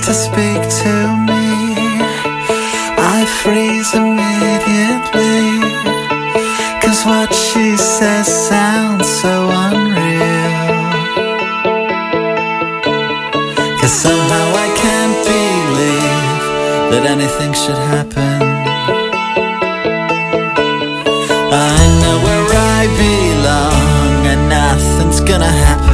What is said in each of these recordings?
to speak to me, I freeze immediately, 'cause what she says sounds so unreal. 'Cause somehow I can't believe that anything should happen. I know where I belong and nothing's gonna happen.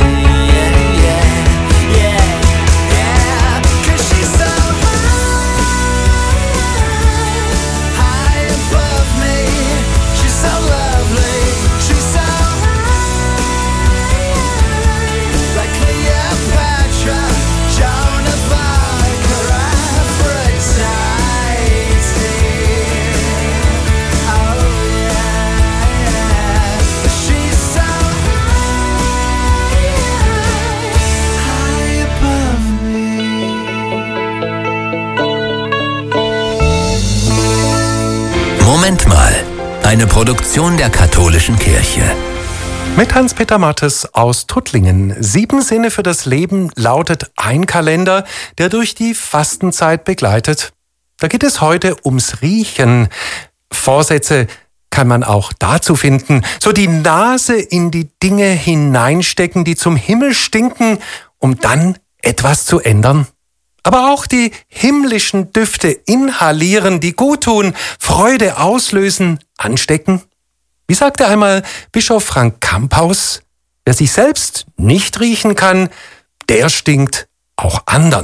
Moment mal, eine Produktion der Katholischen Kirche. Mit Hans-Peter Mattes aus Tuttlingen. 7 Sinne für das Leben lautet ein Kalender, der durch die Fastenzeit begleitet. Da geht es heute ums Riechen. Vorsätze kann man auch dazu finden. So die Nase in die Dinge hineinstecken, die zum Himmel stinken, um dann etwas zu ändern. Aber auch die himmlischen Düfte inhalieren, die gut tun, Freude auslösen, anstecken. Wie sagte einmal Bischof Frank Kamphaus, wer sich selbst nicht riechen kann, der stinkt auch anderen.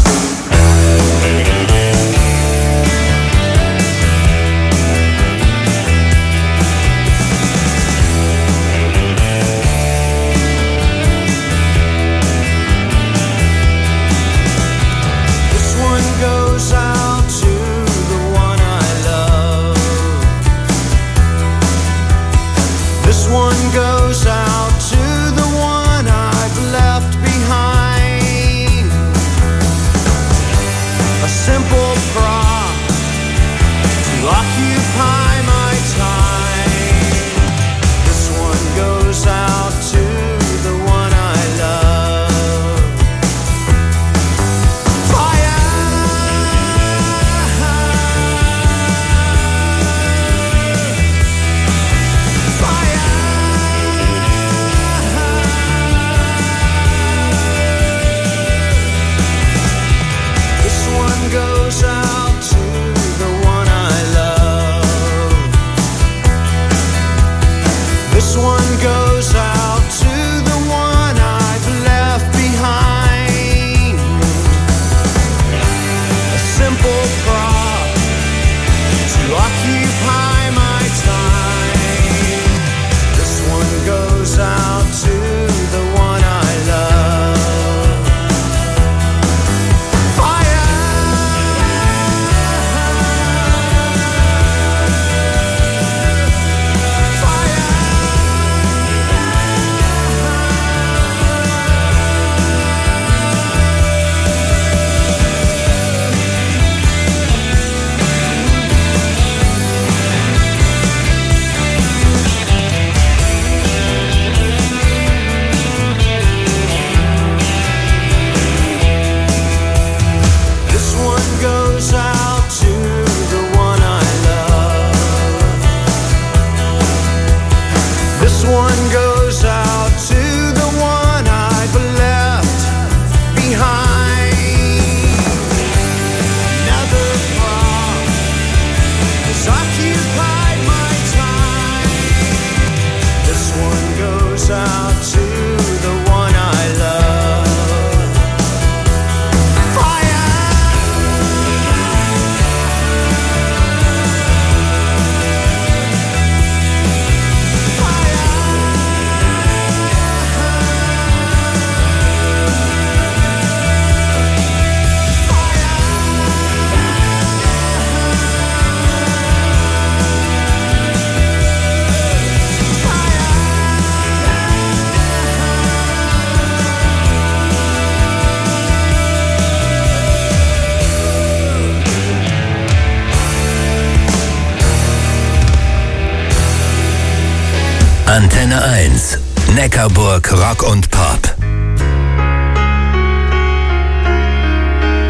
Antenne 1, Neckarburg Rock und Pop.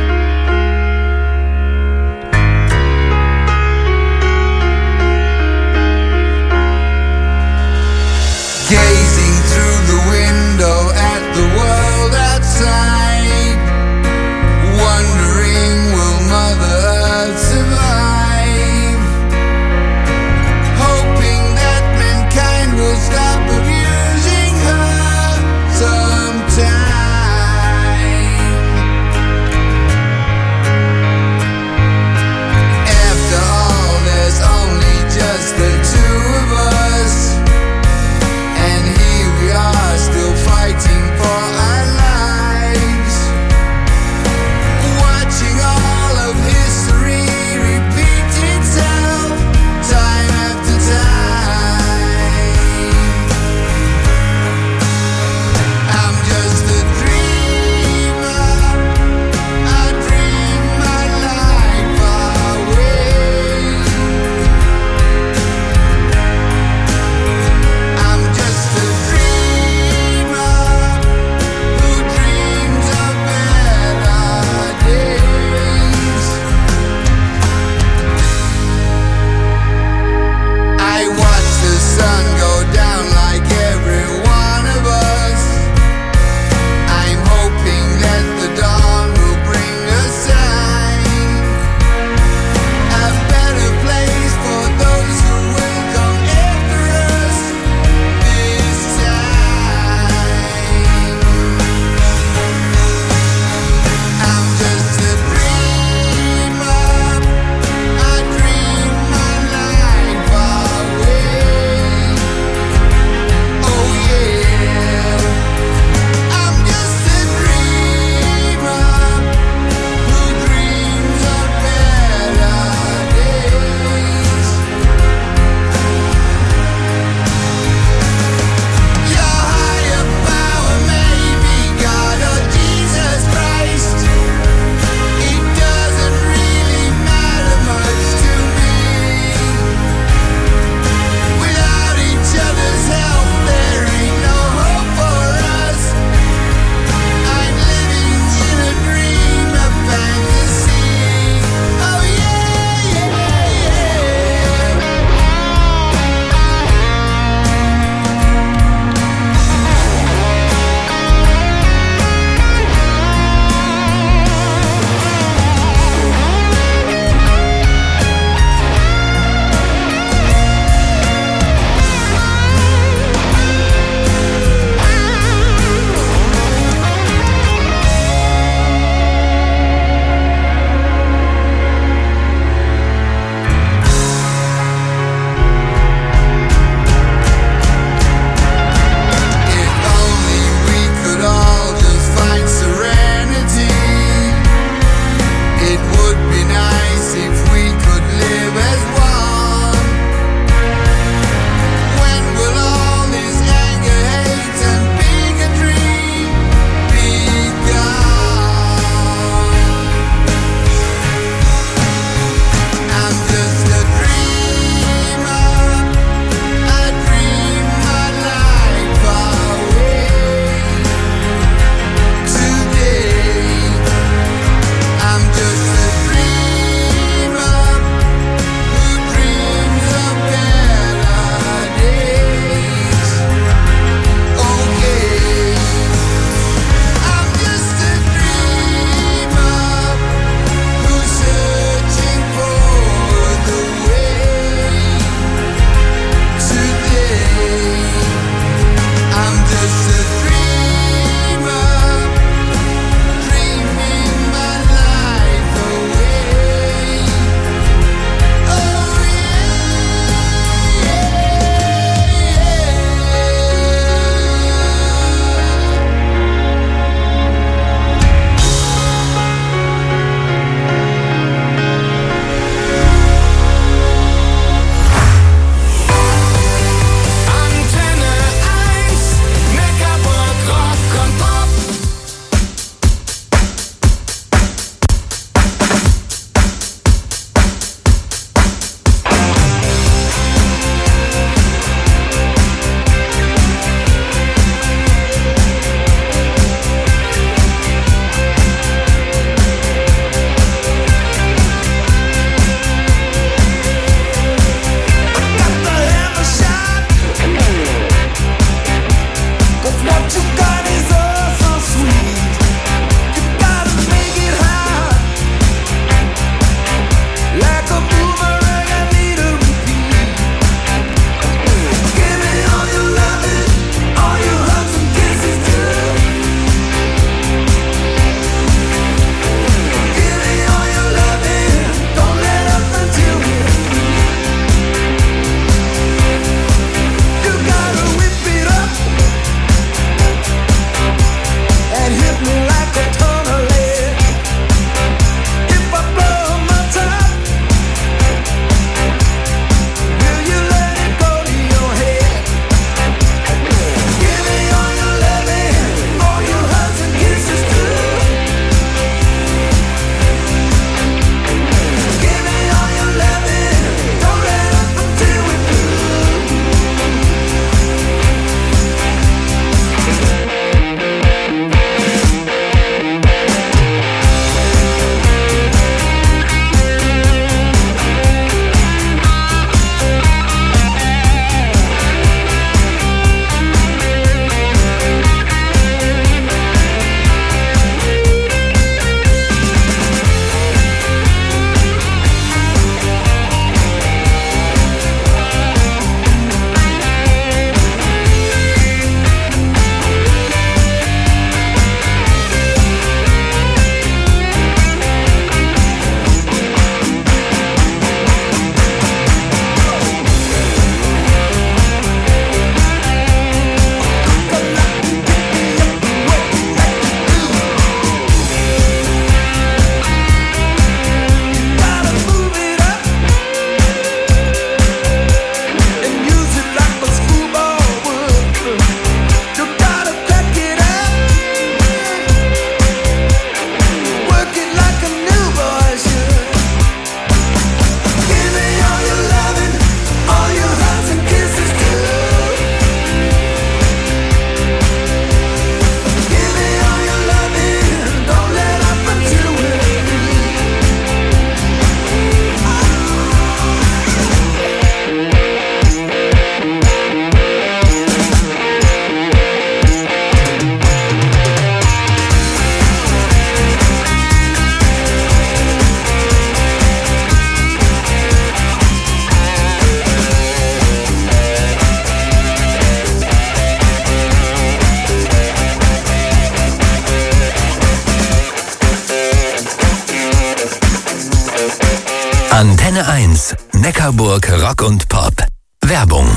Antenne 1, Neckarburg Rock und Pop. Werbung.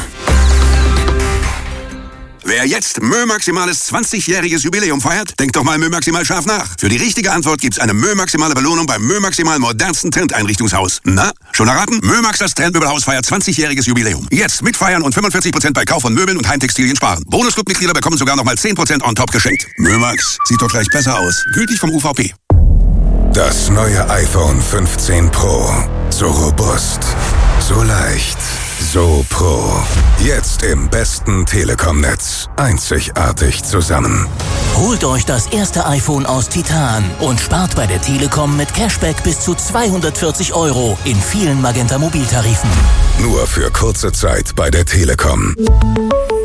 Wer jetzt Mö Maximales 20-jähriges Jubiläum feiert, denkt doch mal Mö Maximal scharf nach. Für die richtige Antwort gibt's eine Mö Maximale Belohnung beim Mö Maximal modernsten Trendeinrichtungshaus. Na, schon erraten? Mö Max, das Trendmöbelhaus, feiert 20-jähriges Jubiläum. Jetzt mitfeiern und 45% bei Kauf von Möbeln und Heimtextilien sparen. Bonusclub-Mitglieder bekommen sogar nochmal 10% on top geschenkt. Mö Max, sieht doch gleich besser aus. Gültig vom UVP. Das neue iPhone 15 Pro. So robust, so leicht, so Pro. Jetzt im besten Telekom-Netz. Einzigartig zusammen. Holt euch das erste iPhone aus Titan und spart bei der Telekom mit Cashback bis zu 240 € in vielen Magenta-Mobiltarifen. Nur für kurze Zeit bei der Telekom.